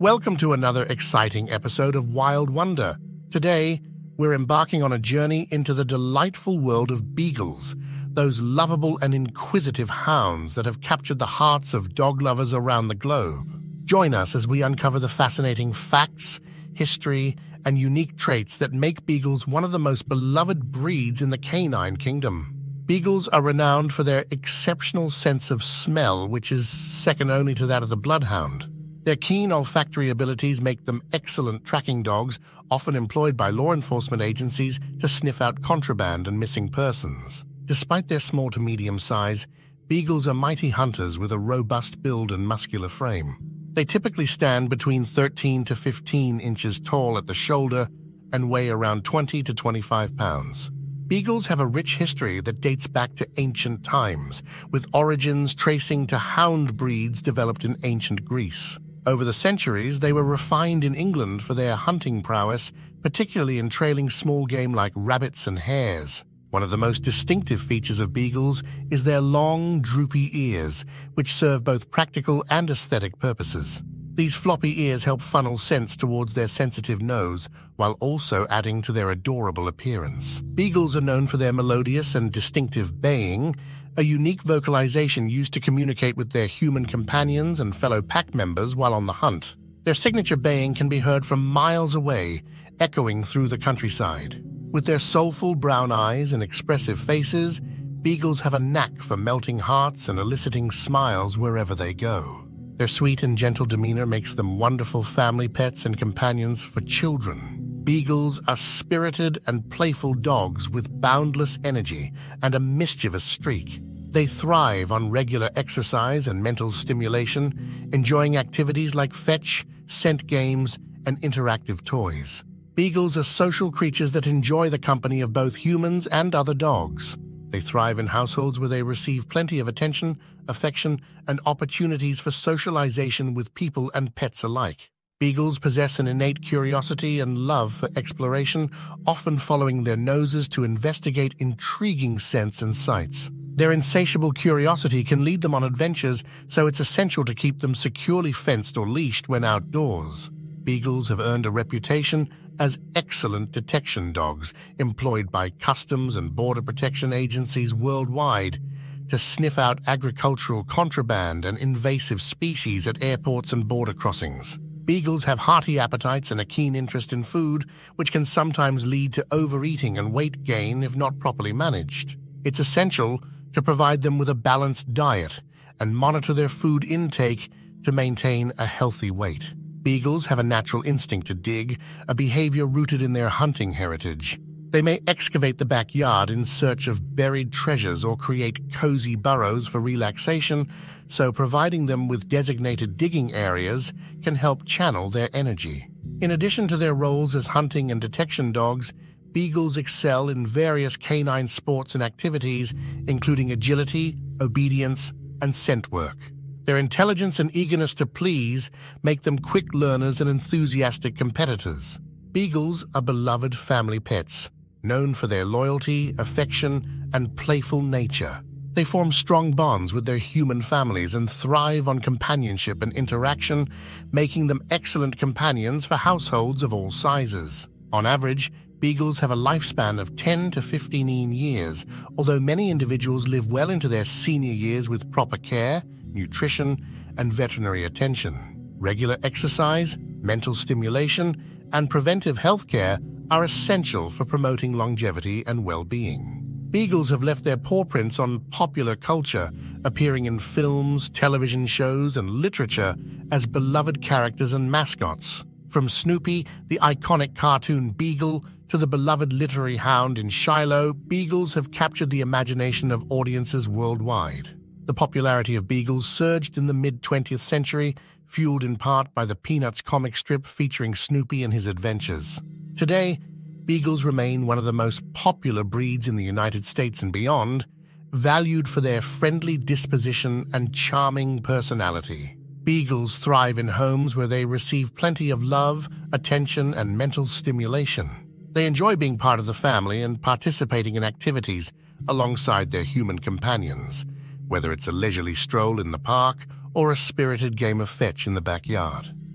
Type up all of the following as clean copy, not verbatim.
Welcome to another exciting episode of Wild Wonder. Today, we're embarking on a journey into the delightful world of beagles, those lovable and inquisitive hounds that have captured the hearts of dog lovers around the globe. Join us as we uncover the fascinating facts, history, and unique traits that make beagles one of the most beloved breeds in the canine kingdom. Beagles are renowned for their exceptional sense of smell, which is second only to that of the bloodhound. Their keen olfactory abilities make them excellent tracking dogs, often employed by law enforcement agencies to sniff out contraband and missing persons. Despite their small to medium size, beagles are mighty hunters with a robust build and muscular frame. They typically stand between 13 to 15 inches tall at the shoulder and weigh around 20 to 25 pounds. Beagles have a rich history that dates back to ancient times, with origins tracing to hound breeds developed in ancient Greece. Over the centuries, they were refined in England for their hunting prowess, particularly in trailing small game like rabbits and hares. One of the most distinctive features of beagles is their long, droopy ears, which serve both practical and aesthetic purposes. These floppy ears help funnel scents towards their sensitive nose, while also adding to their adorable appearance. Beagles are known for their melodious and distinctive baying, a unique vocalization used to communicate with their human companions and fellow pack members while on the hunt. Their signature baying can be heard from miles away, echoing through the countryside. With their soulful brown eyes and expressive faces, beagles have a knack for melting hearts and eliciting smiles wherever they go. Their sweet and gentle demeanor makes them wonderful family pets and companions for children. Beagles are spirited and playful dogs with boundless energy and a mischievous streak. They thrive on regular exercise and mental stimulation, enjoying activities like fetch, scent games, and interactive toys. Beagles are social creatures that enjoy the company of both humans and other dogs. They thrive in households where they receive plenty of attention, affection, and opportunities for socialization with people and pets alike. Beagles possess an innate curiosity and love for exploration, often following their noses to investigate intriguing scents and sights. Their insatiable curiosity can lead them on adventures, so it's essential to keep them securely fenced or leashed when outdoors. Beagles have earned a reputation as excellent detection dogs employed by customs and border protection agencies worldwide to sniff out agricultural contraband and invasive species at airports and border crossings. Beagles have hearty appetites and a keen interest in food, which can sometimes lead to overeating and weight gain if not properly managed. It's essential to provide them with a balanced diet and monitor their food intake to maintain a healthy weight. Beagles have a natural instinct to dig, a behavior rooted in their hunting heritage. They may excavate the backyard in search of buried treasures or create cozy burrows for relaxation, so providing them with designated digging areas can help channel their energy. In addition to their roles as hunting and detection dogs, beagles excel in various canine sports and activities, including agility, obedience, and scent work. Their intelligence and eagerness to please make them quick learners and enthusiastic competitors. Beagles are beloved family pets, known for their loyalty, affection, and playful nature. They form strong bonds with their human families and thrive on companionship and interaction, making them excellent companions for households of all sizes. On average, beagles have a lifespan of 10 to 15 years, although many individuals live well into their senior years with proper care, nutrition, and veterinary attention. Regular exercise, mental stimulation, and preventive health care are essential for promoting longevity and well-being. Beagles have left their paw prints on popular culture, appearing in films, television shows, and literature as beloved characters and mascots. From Snoopy, the iconic cartoon Beagle, to the beloved literary hound in Shiloh, beagles have captured the imagination of audiences worldwide. The popularity of beagles surged in the mid-20th century, fueled in part by the Peanuts comic strip featuring Snoopy and his adventures. Today, beagles remain one of the most popular breeds in the United States and beyond, valued for their friendly disposition and charming personality. Beagles thrive in homes where they receive plenty of love, attention, and mental stimulation. They enjoy being part of the family and participating in activities alongside their human companions, whether it's a leisurely stroll in the park or a spirited game of fetch in the backyard.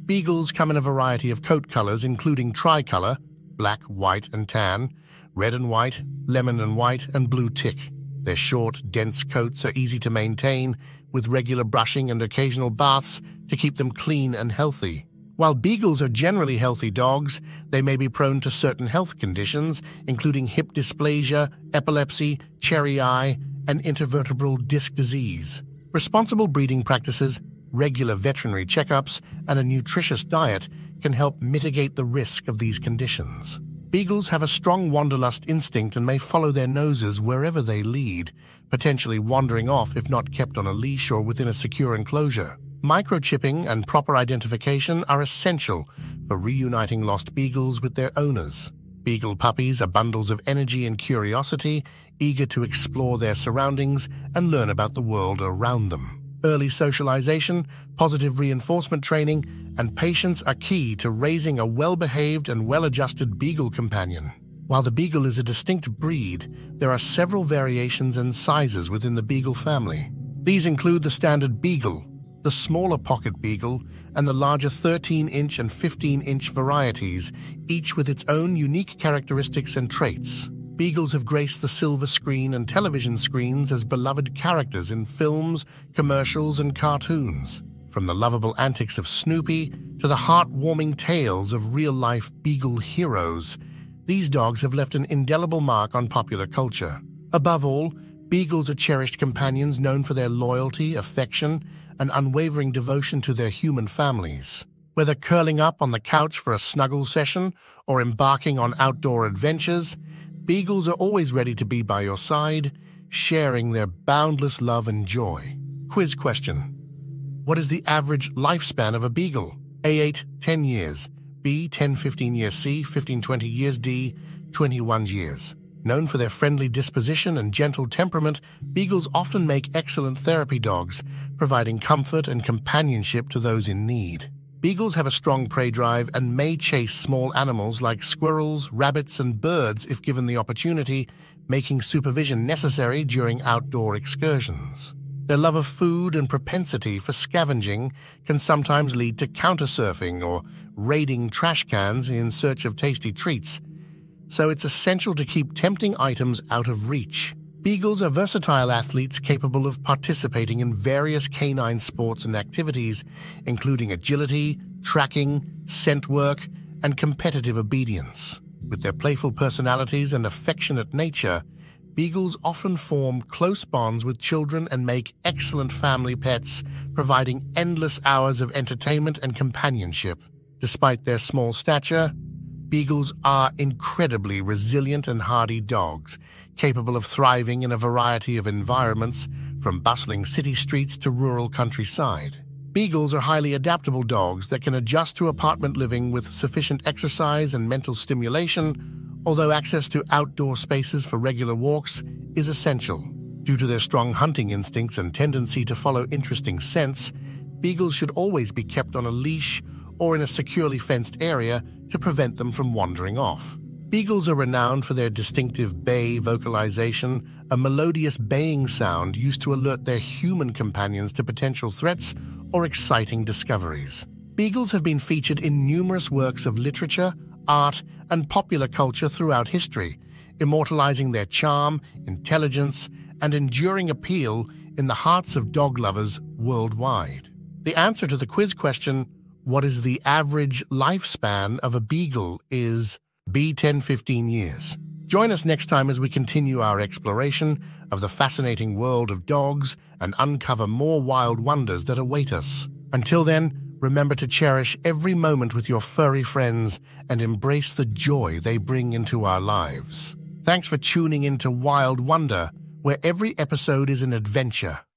Beagles come in a variety of coat colors, including tricolor, black, white, and tan, red and white, lemon and white, and blue tick. Their short, dense coats are easy to maintain, with regular brushing and occasional baths to keep them clean and healthy. While beagles are generally healthy dogs, they may be prone to certain health conditions, including hip dysplasia, epilepsy, cherry eye, and intervertebral disc disease. Responsible breeding practices, regular veterinary checkups, and a nutritious diet can help mitigate the risk of these conditions. Beagles have a strong wanderlust instinct and may follow their noses wherever they lead, potentially wandering off if not kept on a leash or within a secure enclosure. Microchipping and proper identification are essential for reuniting lost beagles with their owners. Beagle puppies are bundles of energy and curiosity, eager to explore their surroundings and learn about the world around them. Early socialization, positive reinforcement training, and patience are key to raising a well-behaved and well-adjusted beagle companion. While the beagle is a distinct breed, there are several variations and sizes within the beagle family. These include the standard beagle, the smaller pocket beagle, and the larger 13-inch and 15-inch varieties, each with its own unique characteristics and traits. Beagles have graced the silver screen and television screens as beloved characters in films, commercials, and cartoons. From the lovable antics of Snoopy to the heartwarming tales of real-life beagle heroes, these dogs have left an indelible mark on popular culture. Above all, beagles are cherished companions known for their loyalty, affection, and unwavering devotion to their human families. Whether curling up on the couch for a snuggle session or embarking on outdoor adventures, beagles are always ready to be by your side, sharing their boundless love and joy. Quiz question. What is the average lifespan of a beagle? A. 8, 10 years. B. 10, 15 years. C. 15, 20 years. D. 21 years. Known for their friendly disposition and gentle temperament, beagles often make excellent therapy dogs, providing comfort and companionship to those in need. Beagles have a strong prey drive and may chase small animals like squirrels, rabbits, and birds if given the opportunity, making supervision necessary during outdoor excursions. Their love of food and propensity for scavenging can sometimes lead to countersurfing or raiding trash cans in search of tasty treats, so it's essential to keep tempting items out of reach. Beagles are versatile athletes capable of participating in various canine sports and activities, including agility, tracking, scent work, and competitive obedience. With their playful personalities and affectionate nature, beagles often form close bonds with children and make excellent family pets, providing endless hours of entertainment and companionship. Despite their small stature, beagles are incredibly resilient and hardy dogs, capable of thriving in a variety of environments, from bustling city streets to rural countryside. Beagles are highly adaptable dogs that can adjust to apartment living with sufficient exercise and mental stimulation, although access to outdoor spaces for regular walks is essential. Due to their strong hunting instincts and tendency to follow interesting scents, beagles should always be kept on a leash or in a securely fenced area to prevent them from wandering off. Beagles are renowned for their distinctive bay vocalization, a melodious baying sound used to alert their human companions to potential threats or exciting discoveries. Beagles have been featured in numerous works of literature, art, and popular culture throughout history, immortalizing their charm, intelligence, and enduring appeal in the hearts of dog lovers worldwide. The answer to the quiz question, what is the average lifespan of a beagle, is B. 10-15 years. Join us next time as we continue our exploration of the fascinating world of dogs and uncover more wild wonders that await us. Until then, remember to cherish every moment with your furry friends and embrace the joy they bring into our lives. Thanks for tuning into Wild Wonder, where every episode is an adventure.